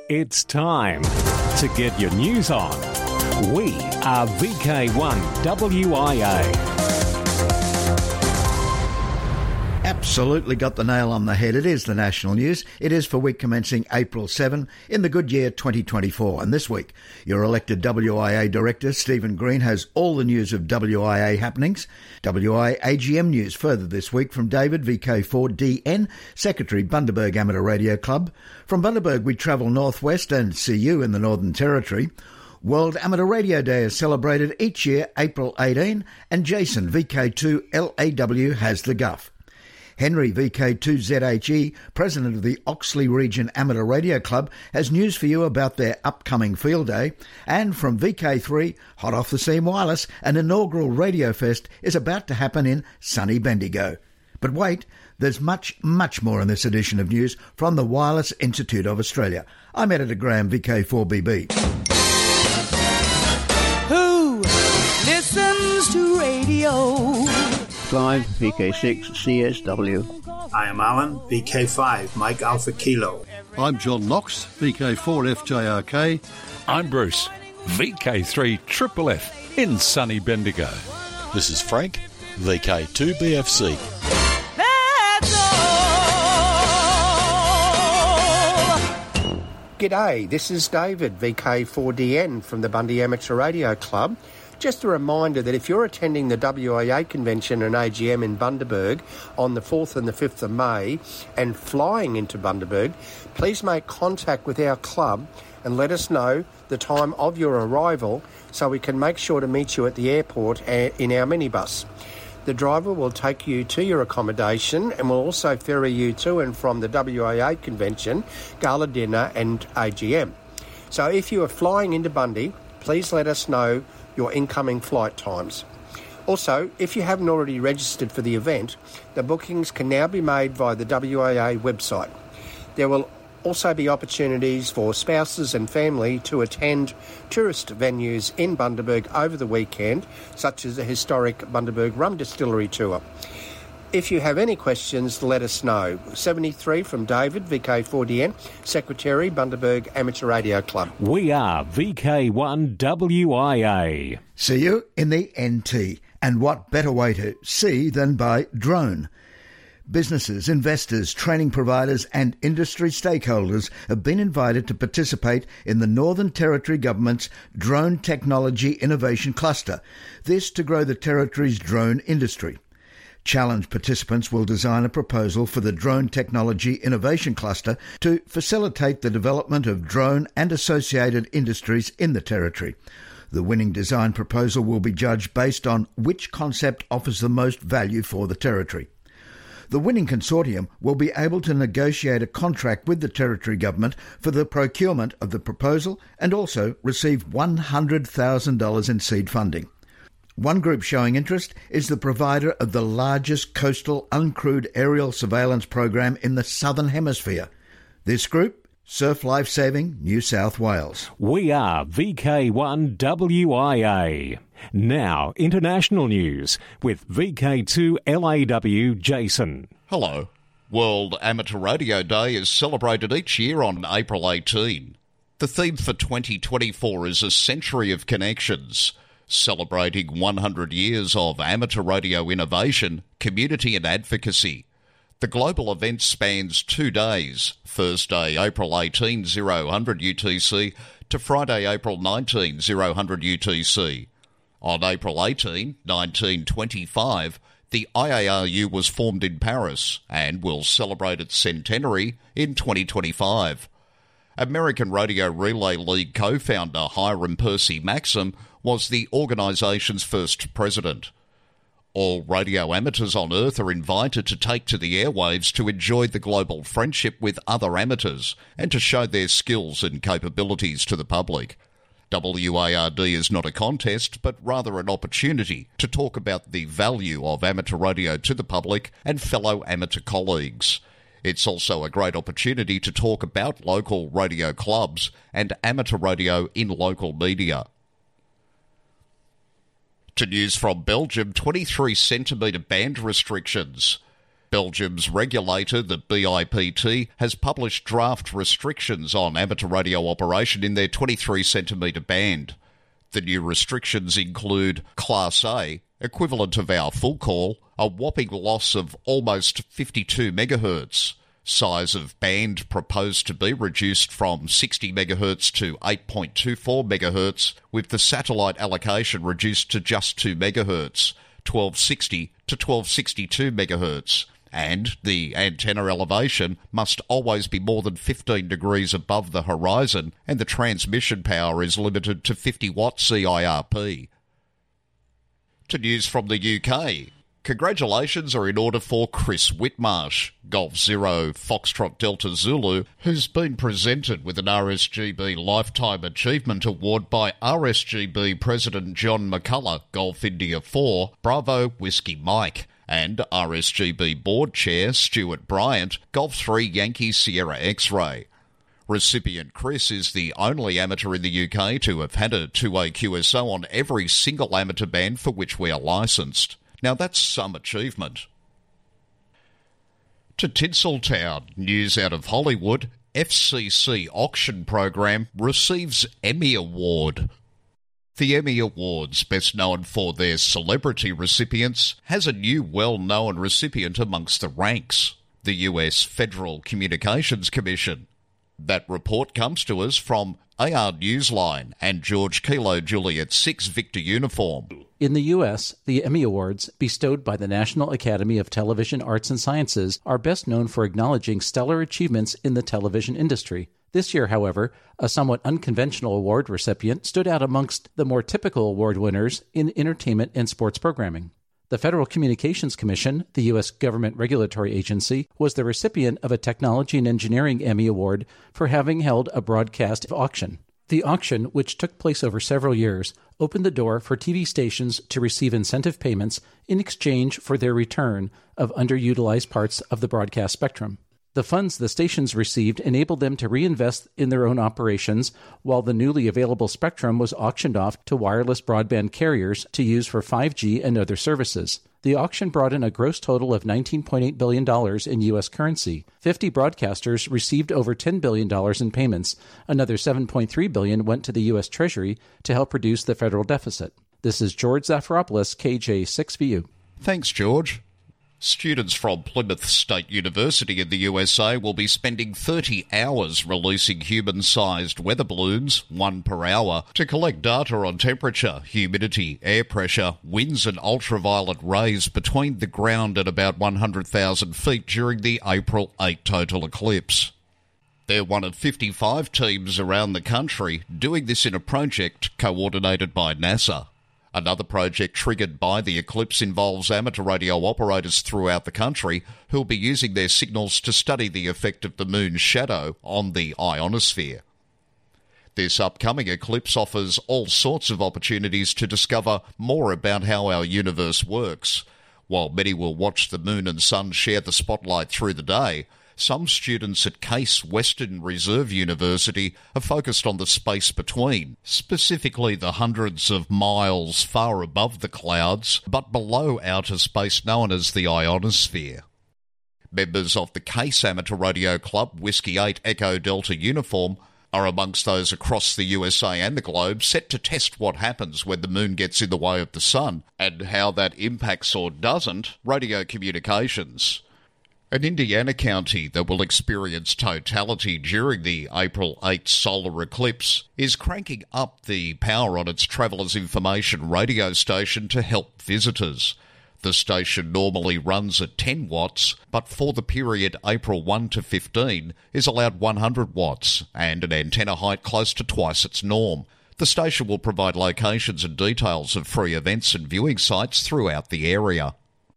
It's time to get your news on. We are VK1WIA. Absolutely got the nail on the head. It is the national news. It is for week commencing April 7 in the good year 2024. And this week, your elected WIA Director, Stephen Green, has all the news of WIA happenings. WIA AGM news further this week from David, VK4DN, Secretary, Bundaberg Amateur Radio Club. From Bundaberg, we travel northwest and see you in the Northern Territory. World Amateur Radio Day is celebrated each year, April 18, and Jason, VK2LAW, has the guff. Henry, VK2ZHE, President of the Oxley Region Amateur Radio Club, has news for you about their upcoming field day. And from VK3, hot off the seam wireless, an inaugural Radio Fest is about to happen in sunny Bendigo. But wait, there's much, much more in this edition of news from the Wireless Institute of Australia. I'm Editor Graham, VK4BB. Who listens to radio? Clive, VK6 CSW. I am Alan, VK5 Mike Alpha Kilo. I'm John Knox, VK4 FJRK. I'm Bruce, VK3 Triple F in sunny Bendigo. This is Frank, VK2 BFC. That's all. G'day, this is David, VK4DN from the Bundy Amateur Radio Club. Just a reminder that if you're attending the WIA convention and AGM in Bundaberg on the 4th and the 5th of May and flying into Bundaberg, please make contact with our club and let us know the time of your arrival so we can make sure to meet you at the airport in our minibus. The driver will take you to your accommodation and will also ferry you to and from the WIA convention, gala dinner and AGM. So if you are flying into Bundy, please let us know your incoming flight times. Also, if you haven't already registered for the event, the bookings can now be made via the WIA website. There will also be opportunities for spouses and family to attend tourist venues in Bundaberg over the weekend, such as the historic Bundaberg Rum Distillery Tour. If you have any questions, let us know. 73 from David, VK4DN, Secretary, Bundaberg Amateur Radio Club. We are VK1WIA. See you in the NT. And what better way to see than by drone? Businesses, investors, training providers and industry stakeholders have been invited to participate in the Northern Territory Government's Drone Technology Innovation Cluster, this to grow the Territory's drone industry. Challenge participants will design a proposal for the Drone Technology Innovation Cluster to facilitate the development of drone and associated industries in the Territory. The winning design proposal will be judged based on which concept offers the most value for the Territory. The winning consortium will be able to negotiate a contract with the Territory Government for the procurement of the proposal and also receive $100,000 in seed funding. One group showing interest is the provider of the largest coastal uncrewed aerial surveillance program in the Southern Hemisphere. This group, Surf Life Saving New South Wales. We are VK1WIA. Now, international news with VK2LAW Jason. Hello. World Amateur Radio Day is celebrated each year on April 18. The theme for 2024 is A Century of Connections, celebrating 100 years of amateur radio innovation, community and advocacy. The global event spans 2 days, Thursday, April 18, 0000 UTC, to Friday, April 19, 0000 UTC. On April 18, 1925, the IARU was formed in Paris and will celebrate its centenary in 2025. American Radio Relay League co-founder Hiram Percy Maxim was the organisation's first president. All radio amateurs on Earth are invited to take to the airwaves to enjoy the global friendship with other amateurs and to show their skills and capabilities to the public. WARD is not a contest, but rather an opportunity to talk about the value of amateur radio to the public and fellow amateur colleagues. It's also a great opportunity to talk about local radio clubs and amateur radio in local media. To news from Belgium, 23-centimetre band restrictions. Belgium's regulator, the BIPT, has published draft restrictions on amateur radio operation in their 23-centimetre band. The new restrictions include Class A, equivalent of our full call, a whopping loss of almost 52 megahertz. Size of band proposed to be reduced from 60 MHz to 8.24 MHz, with the satellite allocation reduced to just 2 MHz, 1260 to 1262 MHz, and the antenna elevation must always be more than 15 degrees above the horizon, and the transmission power is limited to 50 watts CIRP. To news from the UK. Congratulations are in order for Chris Whitmarsh, Golf Zero Foxtrot Delta Zulu, who's been presented with an RSGB Lifetime Achievement Award by RSGB President John McCullough, Golf India 4, Bravo Whiskey Mike, and RSGB Board Chair Stuart Bryant, Golf 3 Yankee Sierra X-Ray. Recipient Chris is the only amateur in the UK to have had a 2A QSO on every single amateur band for which we are licensed. Now that's some achievement. To Tinseltown, news out of Hollywood, FCC auction program receives Emmy Award. The Emmy Awards, best known for their celebrity recipients, has a new well-known recipient amongst the ranks, the US Federal Communications Commission. That report comes to us from AR Newsline and George Kilo Juliet 6 Victor Uniform. In the U.S., the Emmy Awards, bestowed by the National Academy of Television Arts and Sciences, are best known for acknowledging stellar achievements in the television industry. This year, however, a somewhat unconventional award recipient stood out amongst the more typical award winners in entertainment and sports programming. The Federal Communications Commission, the U.S. government regulatory agency, was the recipient of a Technology and Engineering Emmy Award for having held a broadcast auction. The auction, which took place over several years, opened the door for TV stations to receive incentive payments in exchange for their return of underutilized parts of the broadcast spectrum. The funds the stations received enabled them to reinvest in their own operations, while the newly available spectrum was auctioned off to wireless broadband carriers to use for 5G and other services. The auction brought in a gross total of $19.8 billion in U.S. currency. 50 broadcasters received over $10 billion in payments. Another $7.3 billion went to the U.S. Treasury to help reduce the federal deficit. This is George Zafiropoulos, KJ6VU. Thanks, George. Students from Plymouth State University in the USA will be spending 30 hours releasing human-sized weather balloons, 1 per hour, to collect data on temperature, humidity, air pressure, winds and ultraviolet rays between the ground and about 100,000 feet during the April 8 total eclipse. They're one of 55 teams around the country doing this in a project coordinated by NASA. Another project triggered by the eclipse involves amateur radio operators throughout the country who'll be using their signals to study the effect of the moon's shadow on the ionosphere. This upcoming eclipse offers all sorts of opportunities to discover more about how our universe works. While many will watch the moon and sun share the spotlight through the day, some students at Case Western Reserve University are focused on the space between, specifically the hundreds of miles far above the clouds, but below outer space known as the ionosphere. Members of the Case Amateur Radio Club Whiskey 8 Echo Delta Uniform are amongst those across the USA and the globe set to test what happens when the moon gets in the way of the sun, and how that impacts or doesn't radio communications. An Indiana county that will experience totality during the April 8 solar eclipse is cranking up the power on its Travelers Information radio station to help visitors. The station normally runs at 10 watts, but for the period April 1 to 15 is allowed 100 watts and an antenna height close to twice its norm. The station will provide locations and details of free events and viewing sites throughout the area.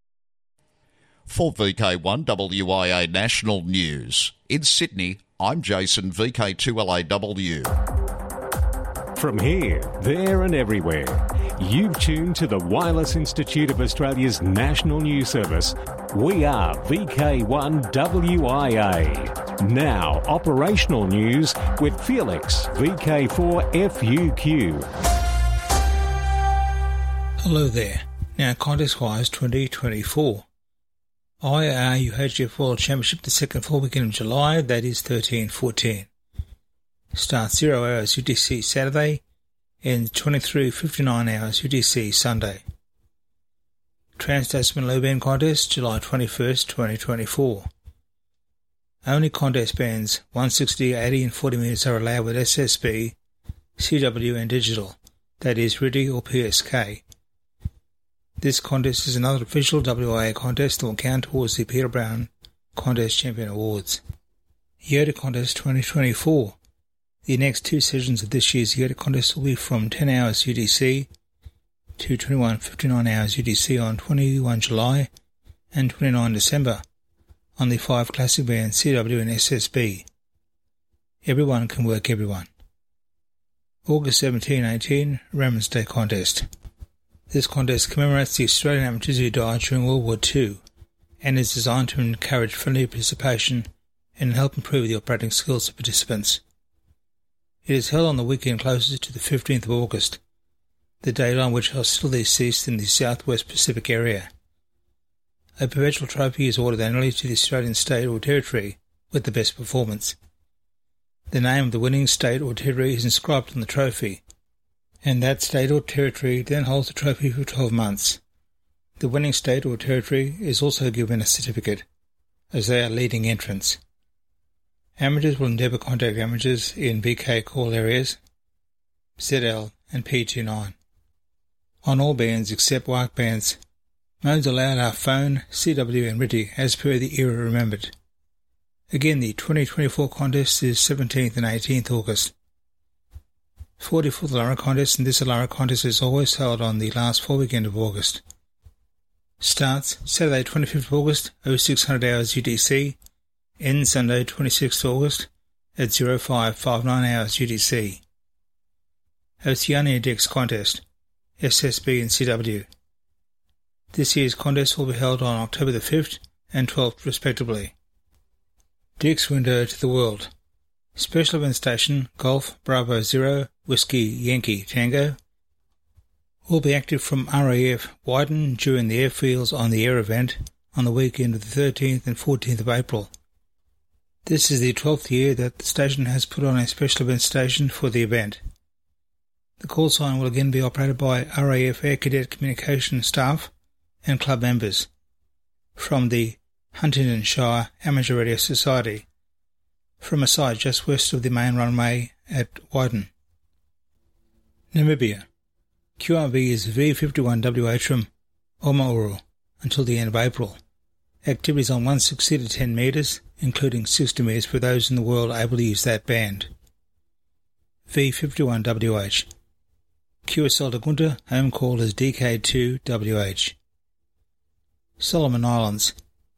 For VK1 WIA National News, in Sydney, I'm Jason, VK2LAW. From here, there and everywhere, you've tuned to the Wireless Institute of Australia's National News Service. We are VK1 WIA. Now, operational news with Felix, VK4 FUQ. Hello there. Now, contest-wise 2024. IRUHF World Championship the second full weekend of July, that is 13-14. Starts 0 hours UTC Saturday and 23:59 hours UTC Sunday. Trans-Tasman Low Band Contest, July 21st, 2024. Only contest bands 160, 80 and 40 metres are allowed with SSB, CW and digital, that is RIDI or PSK. This contest is another official WIA contest that will count towards the Peter Brown Contest Champion Awards. Yoda Contest 2024. The next two sessions of this year's Yoda Contest will be from 10 hours UTC to 21:59 hours UTC on 21 July and 29 December on the 5 classic bands CW and SSB. Everyone can work everyone. August 17-18, Remnants Day Contest. This contest commemorates the Australian amateurs who died during World War II and is designed to encourage friendly participation and help improve the operating skills of participants. It is held on the weekend closest to the 15th of August, the date on which hostilities ceased in the Southwest Pacific area. A perpetual trophy is awarded annually to the Australian state or territory with the best performance. The name of the winning state or territory is inscribed on the trophy, and that state or territory then holds the trophy for 12 months. The winning state or territory is also given a certificate, as they are leading entrants. Amateurs will endeavour to contact amateurs in BK call areas, ZL and P29. On all bands except WARC bands, modes allowed are phone, CW and RIDI as per the era remembered. Again, the 2024 contest is 17th and 18th August. 44th Alara contest, and this Alara contest is always held on the last full weekend of August. Starts Saturday 25th August, 0600 hours UTC, ends Sunday 26th August at 0559 hours UTC. Oceania Dex Contest, SSB and CW. This year's contest will be held on October the 5th and 12th respectively. Dick's Window to the World. Special Event Station Golf Bravo 0 Whiskey Yankee Tango will be active from RAF Wyden during the airfields on the air event on the weekend of the 13th and 14th of April. This is the 12th year that the station has put on a special event station for the event. The call sign will again be operated by RAF Air Cadet Communication staff and club members from the Huntingdon Shire Amateur Radio Society, from a site just west of the main runway at Wyden. Namibia. QRV is V51WH from Omauru until the end of April. Activities on 160 to 10 metres, including 60 metres for those in the world able to use that band. V51WH. QSL Lagunta, home call is DK2WH. Solomon Islands.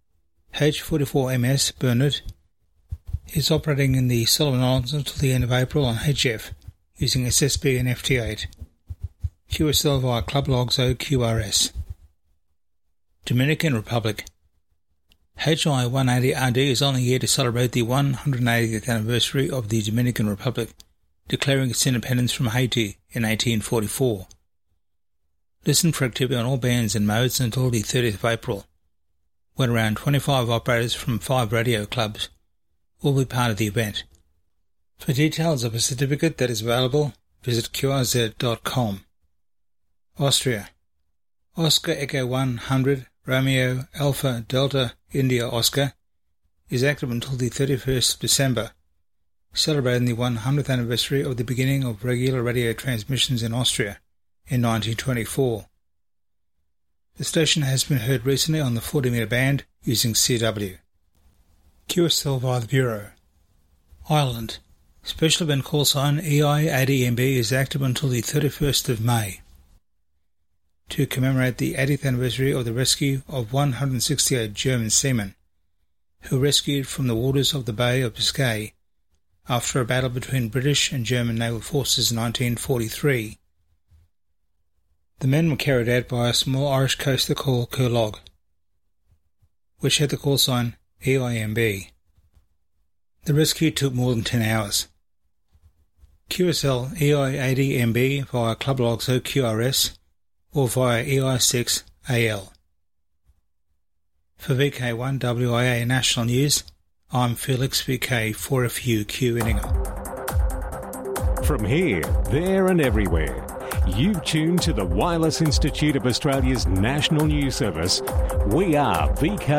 H44MS Bernard is operating in the Solomon Islands until the end of April on HF, using SSB and FT8. QSL via Club Logs OQRS. Dominican Republic. HI-180RD is on the air to celebrate the 180th anniversary of the Dominican Republic, declaring its independence from Haiti in 1844. Listen for activity on all bands and modes until the 30th of April, when around 25 operators from 5 radio clubs will be part of the event. For details of a certificate that is available, visit qrz.com. Austria. Oscar Echo 100 Romeo Alpha Delta India Oscar is active until the 31st of December, celebrating the 100th anniversary of the beginning of regular radio transmissions in Austria in 1924. The station has been heard recently on the 40-metre band using CW. QSL via the Bureau. Ireland. Special event call sign EI80MB is active until the 31st of May. To commemorate the 80th anniversary of the rescue of 168 German seamen who rescued from the waters of the Bay of Biscay after a battle between British and German naval forces in 1943. The men were carried out by a small Irish coaster called Curlog, which had the call sign EIMB. The rescue took more than 10 hours. QSL EI80MB via Club Logs OQRS or via EI6AL. For VK1WIA National News, I'm Felix, VK4FUQ Inningham. From here, there and everywhere, you've tuned to the Wireless Institute of Australia's National News Service. We are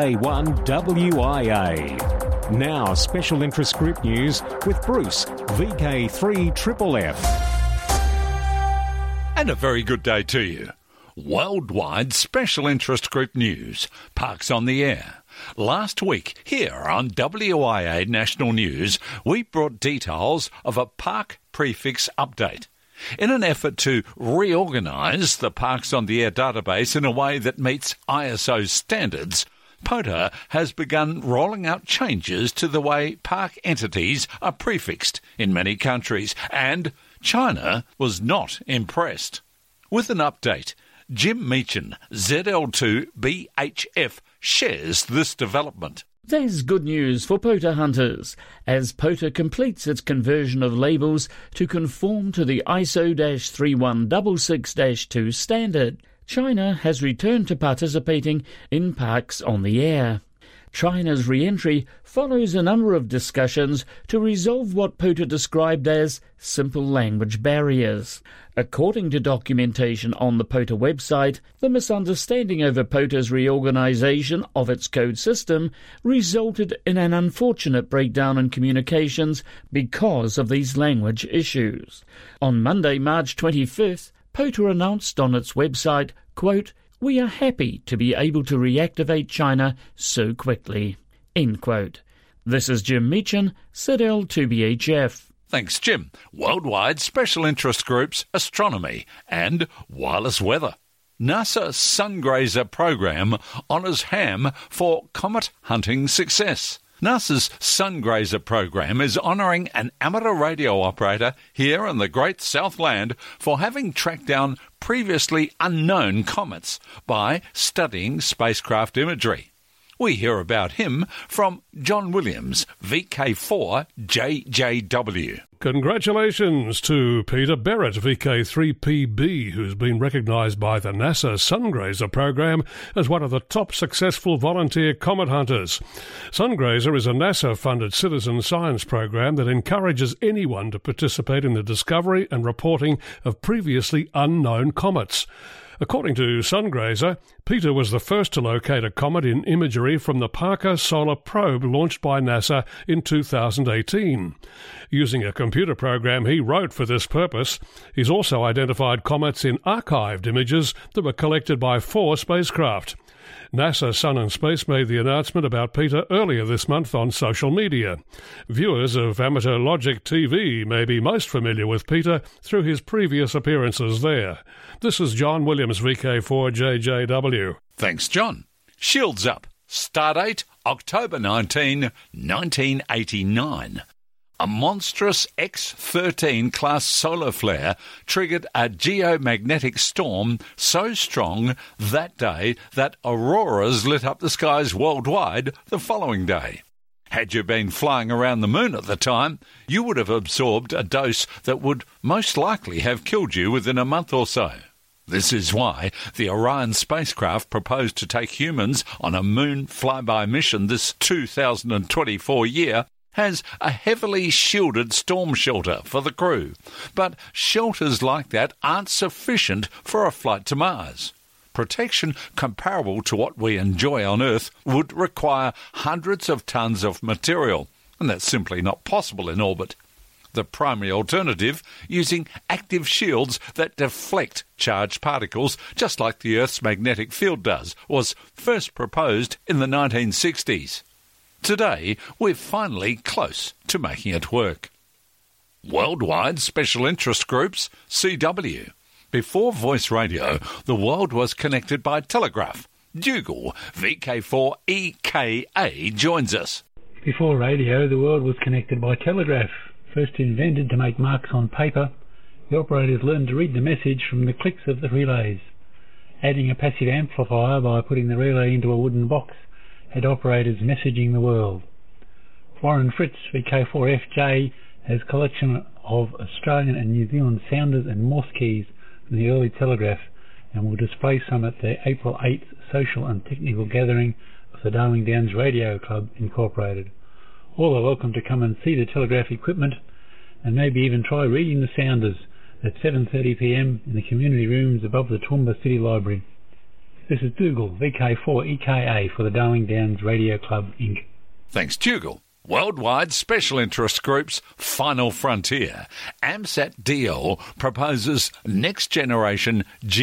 VK1WIA. Now, special interest group news with Bruce, VK3FFF. And a very good day to you. Worldwide special interest group news. Parks on the Air. Last week, here on WIA National News, we brought details of a park prefix update. In an effort to reorganise the Parks on the Air database in a way that meets ISO standards, POTA has begun rolling out changes to the way park entities are prefixed in many countries, and China was not impressed. With an update, Jim Meechan, ZL2BHF, shares this development. There's good news for POTA hunters, as POTA completes its conversion of labels to conform to the ISO-3166-2 standard. China has returned to participating in Parks on the Air. China's re-entry follows a number of discussions to resolve what POTA described as simple language barriers. According to documentation on the POTA website, the misunderstanding over POTA's reorganisation of its code system resulted in an unfortunate breakdown in communications because of these language issues. On Monday, March 25th, POTA announced on its website, quote, "We are happy to be able to reactivate China so quickly." End quote. This is Jim Meechan, ZL2BHF. Thanks, Jim. Worldwide Special Interest Groups, Astronomy and Wireless Weather. NASA Sungrazer program honours Ham for comet hunting success. NASA's Sungrazer program is honouring an amateur radio operator here in the Great Southland for having tracked down previously unknown comets by studying spacecraft imagery. We hear about him from John Williams, VK4JJW. Congratulations to Peter Barrett, VK3PB, who's been recognised by the NASA Sungrazer program as one of the top successful volunteer comet hunters. Sungrazer is a NASA-funded citizen science program that encourages anyone to participate in the discovery and reporting of previously unknown comets. According to Sungrazer, Peter was the first to locate a comet in imagery from the Parker Solar Probe launched by NASA in 2018. Using a computer program he wrote for this purpose, he's also identified comets in archived images that were collected by 4 spacecraft. NASA Sun and Space made the announcement about Peter earlier this month on social media. Viewers of Amateur Logic TV may be most familiar with Peter through his previous appearances there. This is John Williams, VK4JJW. Thanks, John. Shields up. Stardate, October 19, 1989. A monstrous X-13 class solar flare triggered a geomagnetic storm so strong that day that auroras lit up the skies worldwide the following day. Had you been flying around the moon at the time, you would have absorbed a dose that would most likely have killed you within a month or so. This is why the Orion spacecraft proposed to take humans on a moon flyby mission this 2024 year has a heavily shielded storm shelter for the crew. But shelters like that aren't sufficient for a flight to Mars. Protection comparable to what we enjoy on Earth would require hundreds of tons of material, and that's simply not possible in orbit. The primary alternative, using active shields that deflect charged particles, just like the Earth's magnetic field does, was first proposed in the 1960s. Today, we're finally close to making it work. Worldwide Special Interest Groups, CW. Before voice radio, the world was connected by telegraph. Dougal, VK4EKA, joins us. Before radio, the world was connected by telegraph. First invented to make marks on paper, the operators learned to read the message from the clicks of the relays. Adding a passive amplifier by putting the relay into a wooden box had operators messaging the world. Warren Fritz, VK4FJ, has a collection of Australian and New Zealand sounders and Morse keys from the early telegraph and will display some at the April 8th social and technical gathering of for the Darling Downs Radio Club Incorporated. All are welcome to come and see the telegraph equipment and maybe even try reading the sounders at 7:30 p.m. in the community rooms above the Toowoomba City Library. This is Dougal, VK4EKA for the Darling Downs Radio Club Inc. Thanks, Dougal. Worldwide Special Interest Group's Final Frontier, AMSAT-DL proposes next-generation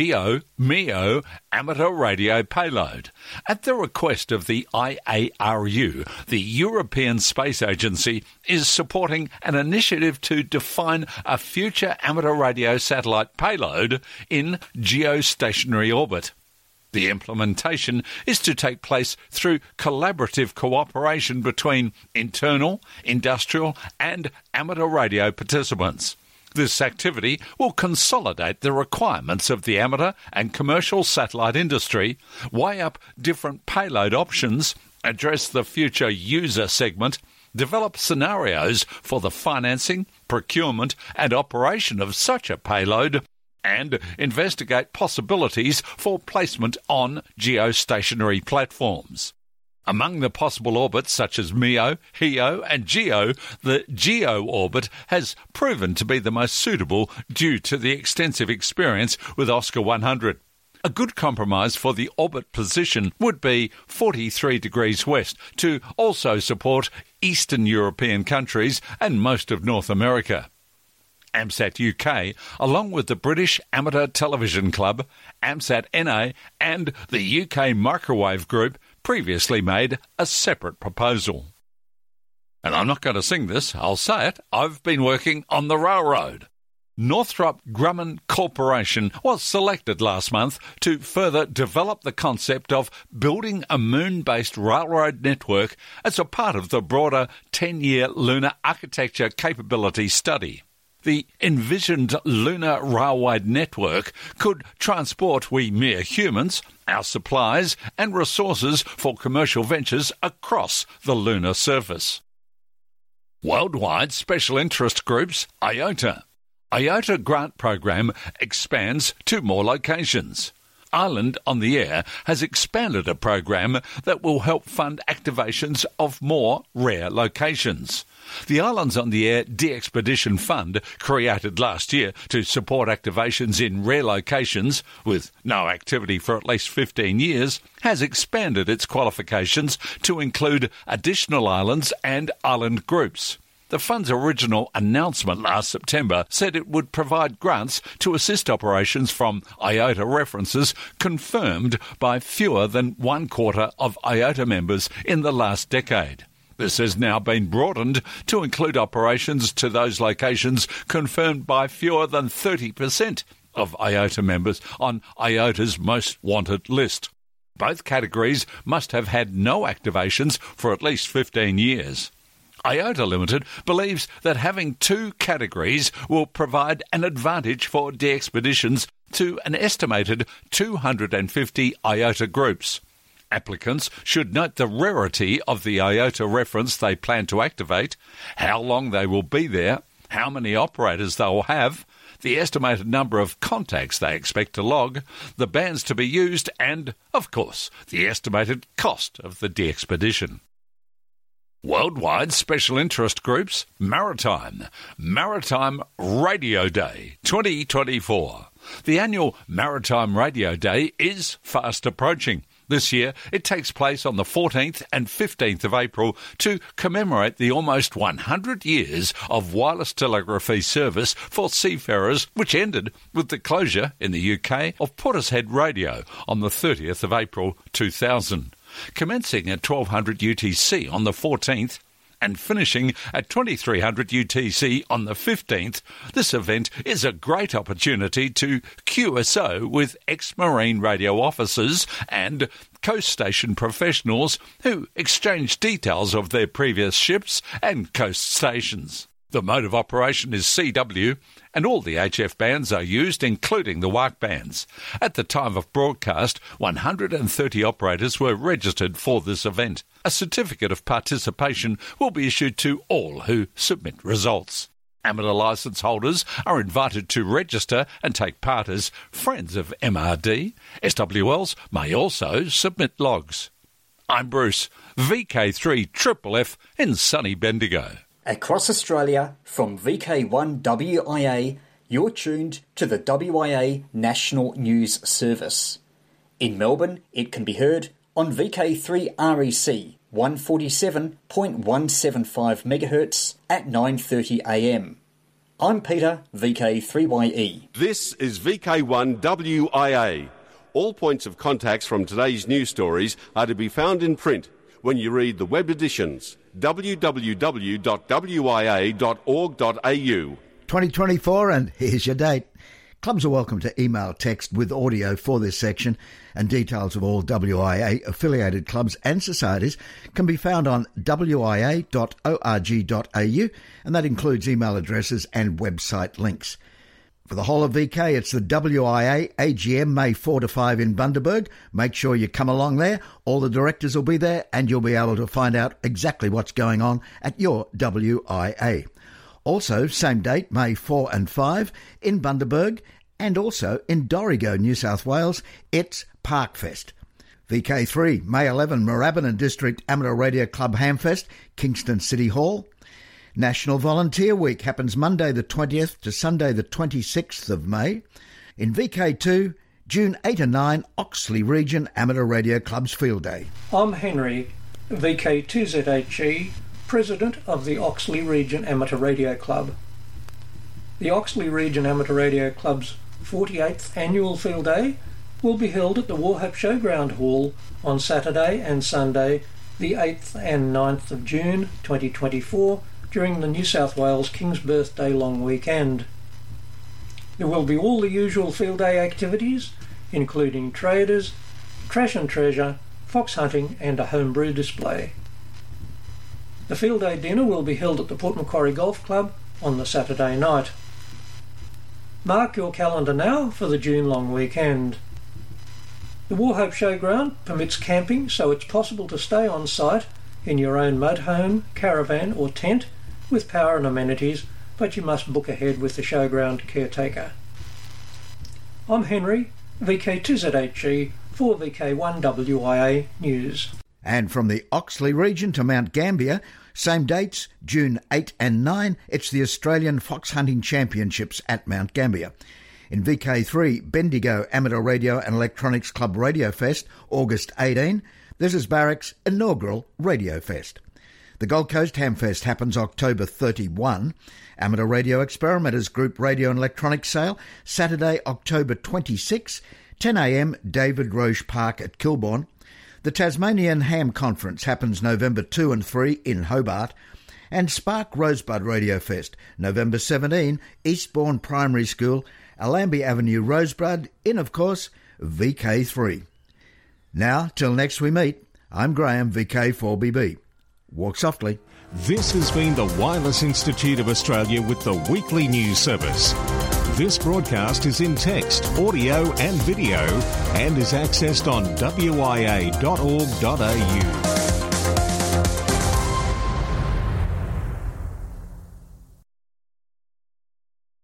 GEO-MEO amateur radio payload. At the request of the IARU, the European Space Agency is supporting an initiative to define a future amateur radio satellite payload in geostationary orbit. The implementation is to take place through collaborative cooperation between internal, industrial and amateur radio participants. This activity will consolidate the requirements of the amateur and commercial satellite industry, weigh up different payload options, address the future user segment, develop scenarios for the financing, procurement and operation of such a payload, and investigate possibilities for placement on geostationary platforms. Among the possible orbits such as MEO, HEO and GEO, the GEO orbit has proven to be the most suitable due to the extensive experience with Oscar 100. A good compromise for the orbit position would be 43 degrees west to also support Eastern European countries and most of North America. AMSAT UK, along with the British Amateur Television Club, AMSAT NA and the UK Microwave Group previously made a separate proposal. And I'm not going to sing this, I'll say it, I've been working on the railroad. Northrop Grumman Corporation was selected last month to further develop the concept of building a moon-based railroad network as a part of the broader 10-year lunar architecture capability study. The envisioned lunar railway network could transport we mere humans, our supplies and resources for commercial ventures across the lunar surface. Worldwide Special Interest Groups, IOTA. IOTA grant program expands to more locations. Ireland on the Air has expanded a program that will help fund activations of more rare locations. The Islands on the Air De-Expedition Fund, created last year to support activations in rare locations with no activity for at least 15 years, has expanded its qualifications to include additional islands and island groups. The fund's original announcement last September said it would provide grants to assist operations from IOTA references confirmed by fewer than 1/4 of IOTA members in the last decade. This has now been broadened to include operations to those locations confirmed by fewer than 30% of IOTA members on IOTA's most wanted list. Both categories must have had no activations for at least 15 years. IOTA Limited believes that having two categories will provide an advantage for de-expeditions to an estimated 250 IOTA groups. Applicants should note the rarity of the IOTA reference they plan to activate, how long they will be there, how many operators they will have, the estimated number of contacts they expect to log, the bands to be used and, of course, the estimated cost of the de-expedition. Worldwide Special Interest Groups, Maritime Radio Day 2024. The annual Maritime Radio Day is fast approaching. This year, it takes place on the 14th and 15th of April to commemorate the almost 100 years of wireless telegraphy service for seafarers, which ended with the closure in the UK of Portishead Radio on the 30th of April 2000. Commencing at 1200 UTC on the 14th and finishing at 2300 UTC on the 15th, this event is a great opportunity to QSO with ex-Marine radio officers and coast station professionals who exchange details of their previous ships and coast stations. The mode of operation is CW, and all the HF bands are used, including the WARC bands. At the time of broadcast, 130 operators were registered for this event. A certificate of participation will be issued to all who submit results. Amateur licence holders are invited to register and take part as friends of MRD. SWLs may also submit logs. I'm Bruce, VK3 Triple F in sunny Bendigo. Across Australia, from VK1 WIA, you're tuned to the WIA National News Service. In Melbourne, it can be heard on VK3 REC 147.175 MHz at 9:30am. I'm Peter, VK3YE. This is VK1 WIA. All points of contacts from today's news stories are to be found in print when you read the web editions, www.wia.org.au. 2024, and here's your date. Clubs are welcome to email text with audio for this section, and details of all WIA affiliated clubs and societies can be found on wia.org.au, and that includes email addresses and website links. For the whole of VK, it's the WIA AGM May 4 to 5 in Bundaberg. Make sure you come along there. All the directors will be there, and you'll be able to find out exactly what's going on at your WIA. Also, same date, May 4 and 5 in Bundaberg, and also in Dorrigo, New South Wales, it's Parkfest. VK3, May 11, Moorabbin District Amateur Radio Club Hamfest, Kingston City Hall. National Volunteer Week happens Monday the 20th to Sunday the 26th of May. In VK2, June 8 and 9, Oxley Region Amateur Radio Club's Field Day. I'm Henry, VK2ZHE, President of the Oxley Region Amateur Radio Club. The Oxley Region Amateur Radio Club's 48th Annual Field Day will be held at the Warhope Showground Hall on Saturday and Sunday, the 8th and 9th of June 2024, during the New South Wales King's Birthday long weekend. There will be all the usual field day activities, including traders, trash and treasure, fox hunting and a homebrew display. The field day dinner will be held at the Port Macquarie Golf Club on the Saturday night. Mark your calendar now for the June long weekend. The Warhope Showground permits camping, so it's possible to stay on site in your own motorhome, caravan or tent with power and amenities, but you must book ahead with the showground caretaker. I'm Henry, VK2ZHE for VK1WIA News. And from the Oxley region to Mount Gambier, same dates, June 8 and 9, it's the Australian Fox Hunting Championships at Mount Gambier. In VK3, Bendigo Amateur Radio and Electronics Club Radio Fest, August 18, this is Barrack's inaugural Radio Fest. The Gold Coast Hamfest happens October 31. Amateur Radio Experimenters Group Radio and Electronics Sale, Saturday, October 26, 10 a.m, David Roche Park at Kilbourne. The Tasmanian Ham Conference happens November 2 and 3 in Hobart. And Spark Rosebud Radio Fest, November 17, Eastbourne Primary School, Allambie Avenue, Rosebud, in, of course, VK3. Now, till next we meet, I'm Graham, VK4BB. Walk softly. This has been the Wireless Institute of Australia with the weekly news service. This broadcast is in text, audio and video and is accessed on wia.org.au.